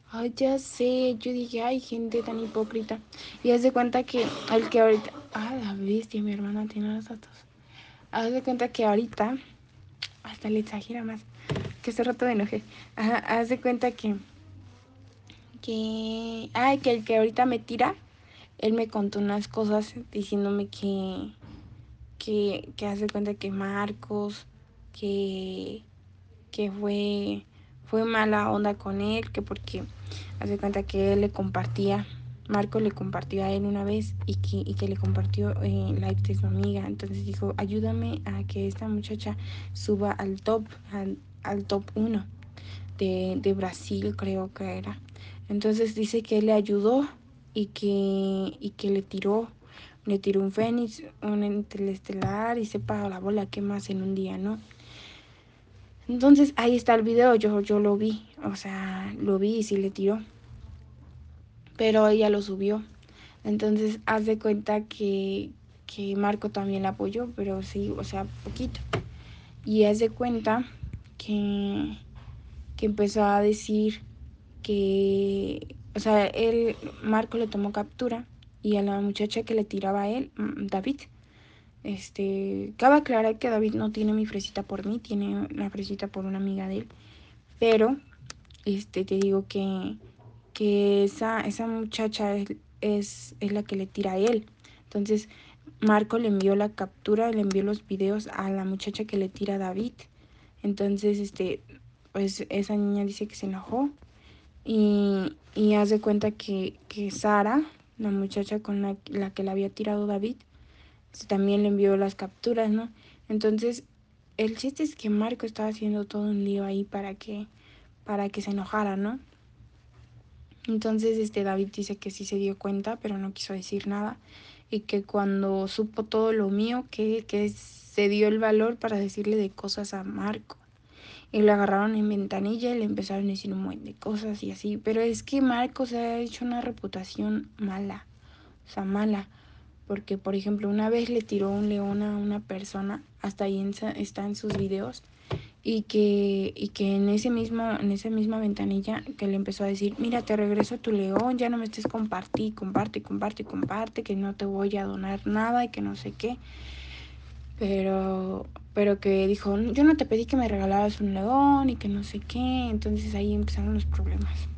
Ay, ya sé, yo dije, ay, gente tan hipócrita. Y haz de cuenta que el que ahorita... Ah, la bestia, mi hermana tiene los datos. Haz de cuenta que ahorita... Hasta le exagera más. Que hace rato me enojé. Ajá, haz de cuenta que... Ay, que el que ahorita me tira, él me contó unas cosas diciéndome que hace cuenta que Marcos, que, que fue mala onda con él, que porque hace cuenta que él le compartía, Marco le compartió a él una vez y que le compartió la ex de su amiga. Entonces dijo, ayúdame a que esta muchacha suba al top 1 de Brasil, creo que era. Entonces dice que él le ayudó y que le tiró un fénix, un interestelar y sepa la bola que más en un día, ¿no? Entonces ahí está el video, yo lo vi, o sea, lo vi y sí le tiró, pero ella lo subió. Entonces haz de cuenta que Marco también la apoyó, pero sí, o sea, poquito. Y haz de cuenta que empezó a decir que, o sea, Marco le tomó captura y a la muchacha que le tiraba a él, David, cabe aclarar que David no tiene mi fresita por mí, tiene la fresita por una amiga de él, pero, te digo que esa muchacha es la que le tira a él. Entonces, Marco le envió la captura, le envió los videos a la muchacha que le tira a David. Entonces, pues esa niña dice que se enojó y haz de cuenta que Sara, la muchacha con la que le había tirado David, también le envió las capturas, ¿no? Entonces, el chiste es que Marco estaba haciendo todo un lío ahí para que se enojara, ¿no? Entonces, David dice que sí se dio cuenta, pero no quiso decir nada. Y que cuando supo todo lo mío, que se dio el valor para decirle de cosas a Marco. Y lo agarraron en ventanilla y le empezaron a decir un montón de cosas y así. Pero es que Marco se ha hecho una reputación mala. O sea, mala. Porque, por ejemplo, una vez le tiró un león a una persona, hasta ahí está en sus videos, y que en esa misma ventanilla que le empezó a decir, mira, te regreso tu león, ya no me estés comparte, que no te voy a donar nada y que no sé qué. Pero que dijo, yo no te pedí que me regalaras un león y que no sé qué. Entonces ahí empezaron los problemas.